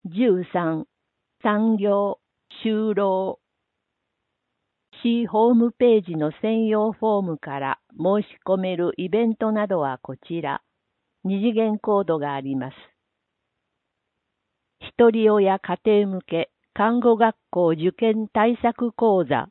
13、産業、就労。市ホームページの専用フォームから申し込めるイベントなどはこちら。二次元コードがあります。ひとり親家庭向け看護学校受験対策講座。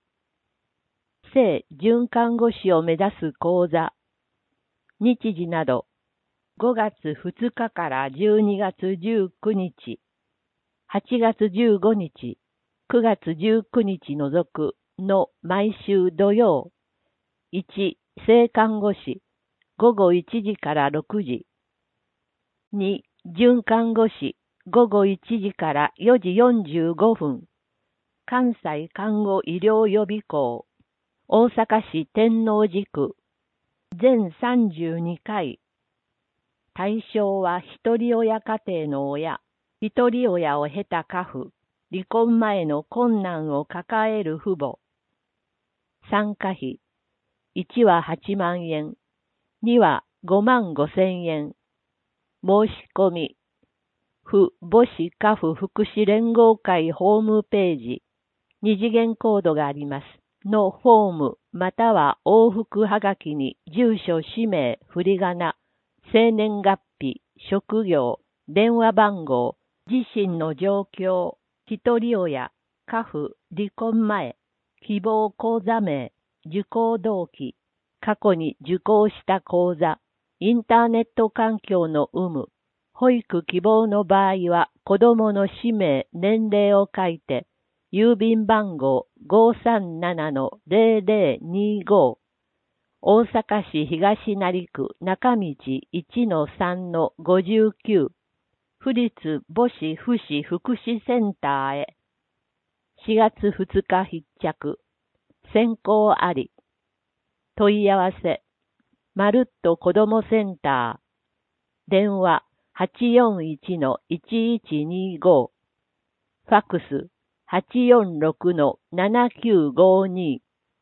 正准看護師を目指す講座。日時など、5月2日から12月19日、8月15日、9月19日除くの毎週土曜。1、正看護師、午後1時から6時。2、准看護師、午後1時から4時45分。関西看護医療予備校、大阪市天王寺区、全32回。対象は一人親家庭の親、一人親を経た家父、離婚前の困難を抱える父母。参加費、1は8万円、2は5万5千円。申し込み、父母子家父福祉連合会ホームページ、二次元コードがあります。のフォームまたは往復はがきに住所、氏名、振り仮名、生年月日、職業、電話番号、自身の状況、一人親、家父、離婚前、希望講座名、受講動機、過去に受講した講座、インターネット環境の有無、保育希望の場合は子供の氏名、年齢を書いて、郵便番号 537-0025 大阪市東成区中道 1-3-59 府立母子福祉福祉センターへ4月2日必着選考あり問い合わせまるっと子どもセンター電話 841-1125 ファックス846-7952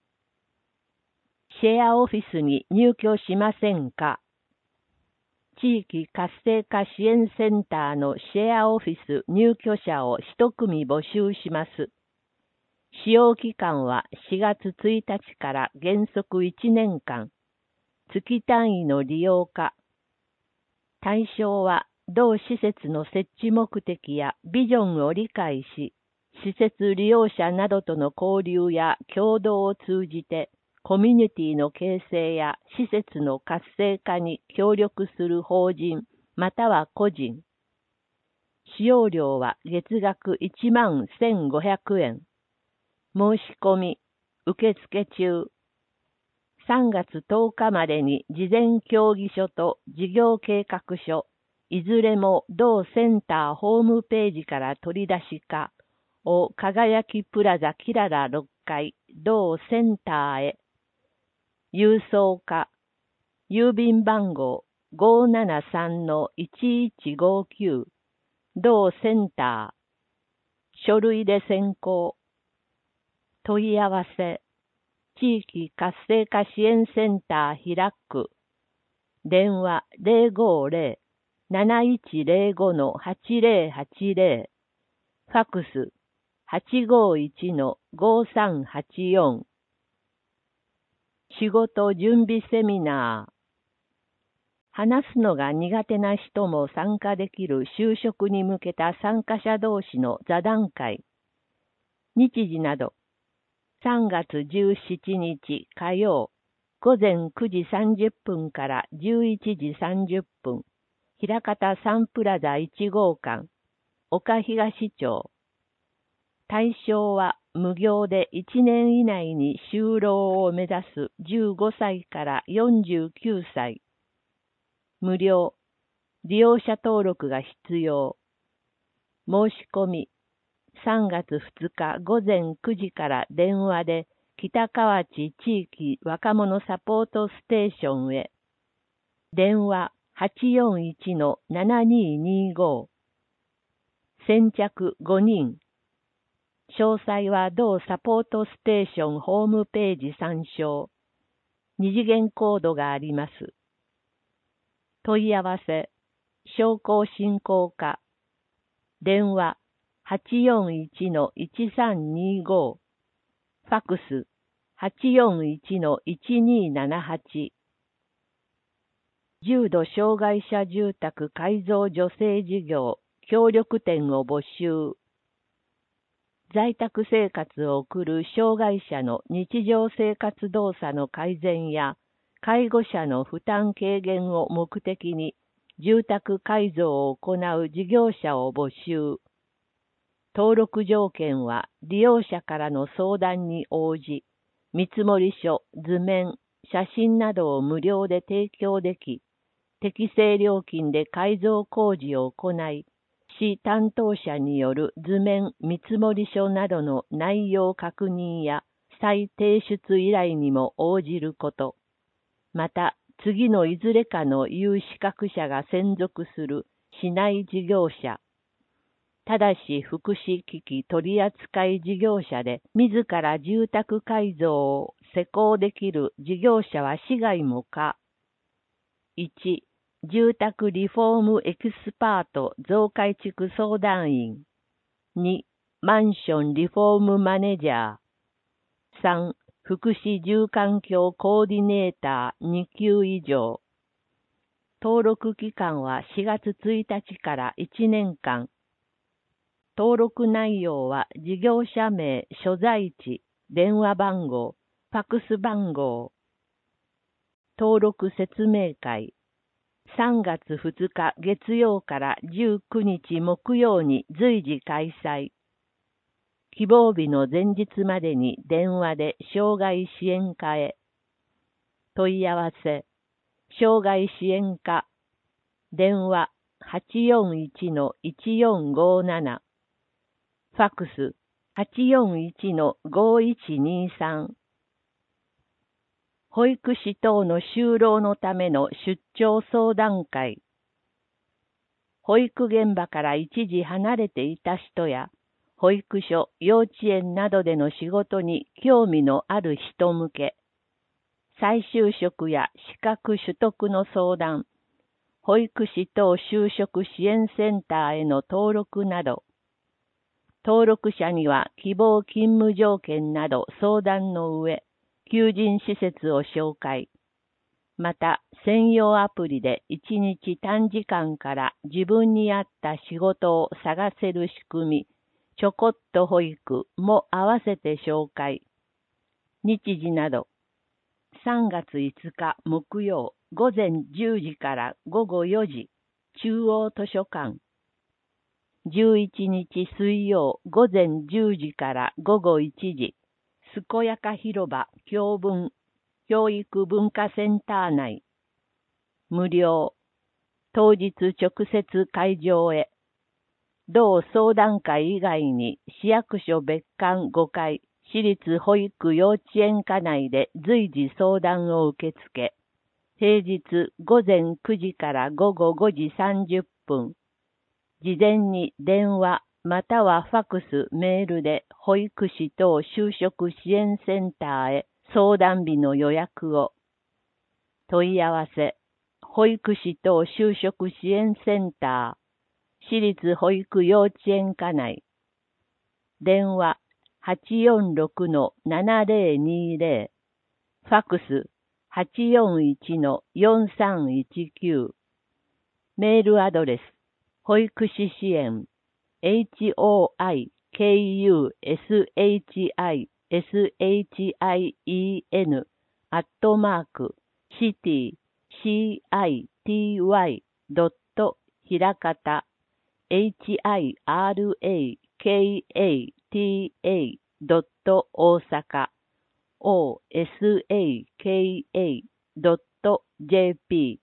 シェアオフィスに入居しませんか？地域活性化支援センターのシェアオフィス入居者を一組募集します。使用期間は4月1日から原則1年間。月単位の利用可。対象は同施設の設置目的やビジョンを理解し、施設利用者などとの交流や協働を通じて、コミュニティの形成や施設の活性化に協力する法人または個人。使用料は月額11,500円。申し込み、受付中。3月10日までに事前協議書と事業計画書、いずれも同センターホームページから取り出しか、を輝きプラザキララ6階同センターへ。郵送課、郵便番号 573-1159 同センター。書類で選考。問い合わせ。地域活性化支援センター開く。電話050-7105-8080。ファックス851-5384。仕事準備セミナー。話すのが苦手な人も参加できる就職に向けた参加者同士の座談会。日時など。3月17日火曜、午前9時30分から11時30分、枚方サンプラザ1号館、岡東町。対象は無業で1年以内に就労を目指す15歳から49歳。無料、利用者登録が必要。申し込み。3月2日午前9時から電話で北河内地域若者サポートステーションへ。電話 841-7225。先着5人。詳細は同サポートステーションホームページ参照。二次元コードがあります。問い合わせ。商工振興課。 電話 841-1325、ファックス 841-1278。重度障害者住宅改造助成事業協力店を募集。在宅生活を送る障害者の日常生活動作の改善や介護者の負担軽減を目的に住宅改造を行う事業者を募集。登録条件は利用者からの相談に応じ、見積書、図面、写真などを無料で提供でき、適正料金で改造工事を行い、市担当者による図面見積書などの内容確認や再提出依頼にも応じること。また、次のいずれかの有資格者が専属する市内事業者、ただし福祉機器取扱事業者で自ら住宅改造を施工できる事業者は市外も可。1、住宅リフォームエキスパート増改築相談員。2、マンションリフォームマネージャー。3、福祉住環境コーディネーター2級以上。登録期間は4月1日から1年間。登録内容は事業者名、所在地、電話番号、ファックス番号。登録説明会。3月2日月曜から19日木曜に随時開催。希望日の前日までに電話で障害支援課へ。問い合わせ。障害支援課。電話 841-1457。ファックス 841-5123。保育士等の就労のための出張相談会。保育現場から一時離れていた人や、保育所、幼稚園などでの仕事に興味のある人向け、再就職や資格取得の相談、保育士等就職支援センターへの登録など、登録者には希望勤務条件など相談の上、求人施設を紹介。また、専用アプリで1日短時間から自分に合った仕事を探せる仕組み、ちょこっと保育も合わせて紹介。日時など、3月5日木曜午前10時から午後4時、中央図書館。11日水曜午前10時から午後1時、健やか広場教文教育文化センター内。無料。当日直接会場へ。同相談会以外に市役所別館5階、市立保育幼稚園課内で随時相談を受け付け。平日午前9時から午後5時30分。事前に電話またはファックス、メールで保育士等就職支援センターへ相談日の予約を。問い合わせ。保育士等就職支援センター。市立保育幼稚園課内。電話 846-7020。ファックス 841-4319。メールアドレス。保育士支援。hoikushien@city.ひらかたhirakata.osaka.osaka.jp